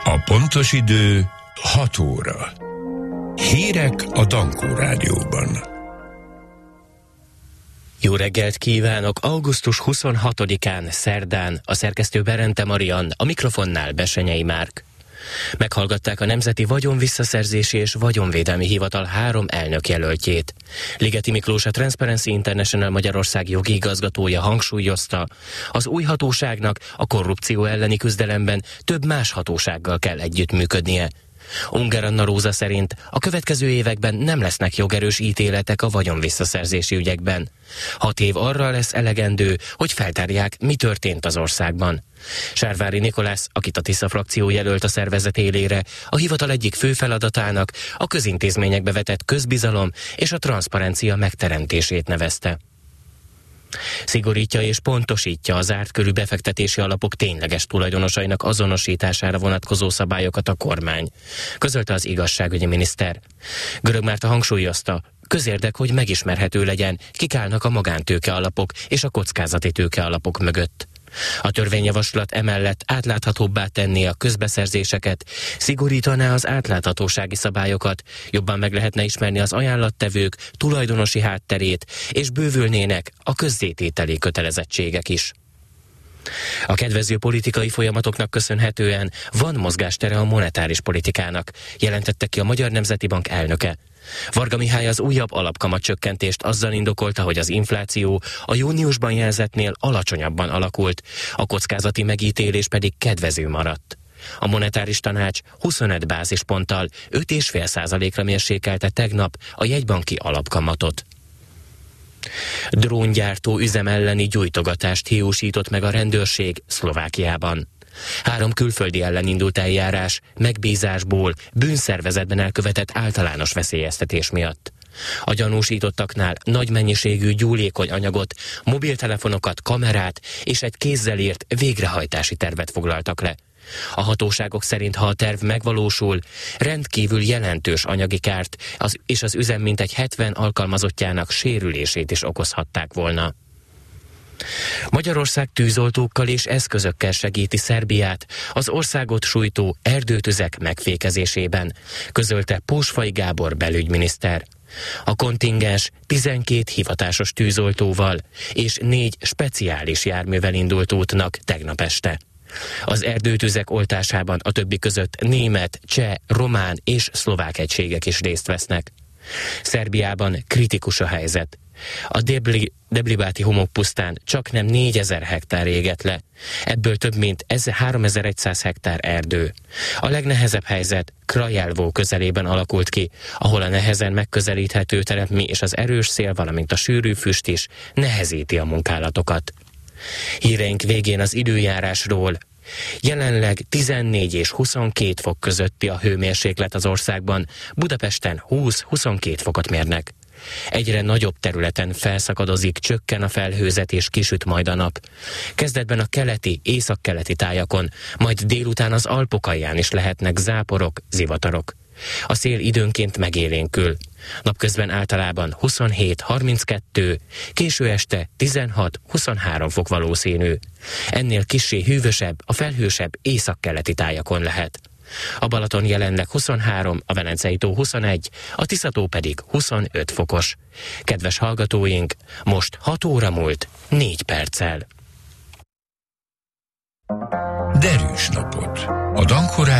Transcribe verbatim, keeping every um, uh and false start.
A pontos idő hat óra. Hírek a Dankó Rádióban. Jó reggelt kívánok! augusztus huszonhatodikán, szerdán, a szerkesztő Berente Marian, a mikrofonnál Besenyei Márk. Meghallgatták a Nemzeti Vagyonvisszaszerzési és Vagyonvédelmi Hivatal három elnökjelöltjét. Ligeti Miklós, a Transparency International Magyarország jogi igazgatója hangsúlyozta, az új hatóságnak a korrupció elleni küzdelemben több más hatósággal kell együttműködnie. Unger Anna Róza szerint a következő években nem lesznek jogerős ítéletek a vagyonvisszaszerzési ügyekben. Hat év arra lesz elegendő, hogy feltárják, mi történt az országban. Sárvári Nikolász, akit a Tisza frakció jelölt a szervezet élére, a hivatal egyik fő feladatának a közintézményekbe vetett közbizalom és a transzparencia megteremtését nevezte. Szigorítja és pontosítja az zárt körű befektetési alapok tényleges tulajdonosainak azonosítására vonatkozó szabályokat a kormány, közölte az igazságügyi miniszter. Görög Márta hangsúlyozta, közérdek, hogy megismerhető legyen, kik állnak a magántőke alapok és a kockázati tőke alapok mögött. A törvényjavaslat emellett átláthatóbbá tenné a közbeszerzéseket, szigorítaná az átláthatósági szabályokat, jobban meg lehetne ismerni az ajánlattevők tulajdonosi hátterét, és bővülnének a közzétételi kötelezettségek is. A kedvező politikai folyamatoknak köszönhetően van mozgástere a monetáris politikának, jelentette ki a Magyar Nemzeti Bank elnöke. Varga Mihály az újabb alapkamatcsökkentést azzal indokolta, hogy az infláció a júniusban jelzettnél alacsonyabban alakult, a kockázati megítélés pedig kedvező maradt. A monetáris tanács huszonöt bázisponttal öt egész öt százalékra mérsékelte tegnap a jegybanki alapkamatot. Dróngyártó üzem elleni gyújtogatást hiúsított meg a rendőrség Szlovákiában. Három külföldi ellen indult eljárás megbízásból, bűnszervezetben elkövetett általános veszélyeztetés miatt. A gyanúsítottaknál nagy mennyiségű gyúlékony anyagot, mobiltelefonokat, kamerát és egy kézzel írt végrehajtási tervet foglaltak le. A hatóságok szerint, ha a terv megvalósul, rendkívül jelentős anyagi kárt az, és az üzem mintegy hetven alkalmazottjának sérülését is okozhatták volna. Magyarország tűzoltókkal és eszközökkel segíti Szerbiát az országot sújtó erdőtüzek megfékezésében, közölte Pósfai Gábor belügyminiszter. A kontingens tizenkét hivatásos tűzoltóval és négy speciális járművel indult útnak tegnap este. Az erdőtüzek oltásában a többi között német, cseh, román és szlovák egységek is részt vesznek. Szerbiában kritikus a helyzet. A Debli, Deblibáti homokpusztán csaknem négyezer hektár égett le, ebből több mint háromezer-száz hektár erdő. A legnehezebb helyzet Krajelvó közelében alakult ki, ahol a nehezen megközelíthető terepmi és az erős szél, valamint a sűrű füst is nehezíti a munkálatokat. Híreink végén az időjárásról. Jelenleg tizennégy és huszonkét fok közötti a hőmérséklet az országban, Budapesten húsz-huszonkét fokot mérnek. Egyre nagyobb területen felszakadozik, csökken a felhőzet és kisüt majd a nap. Kezdetben a keleti, északkeleti tájakon, majd délután az Alpok alján is lehetnek záporok, zivatarok. A szél időnként megélénkül. Napközben általában huszonhét-harminckettő, késő este tizenhat-huszonhárom fok valószínű. Ennél kissé hűvösebb, a felhősebb északkeleti tájakon lehet. A Balaton jelenleg huszonhárom, a Velencei tó huszonegy, a Tisza-tó pedig huszonöt fokos. Kedves hallgatóink, most hat óra múlt négy perccel. Derűs napot. A Dankó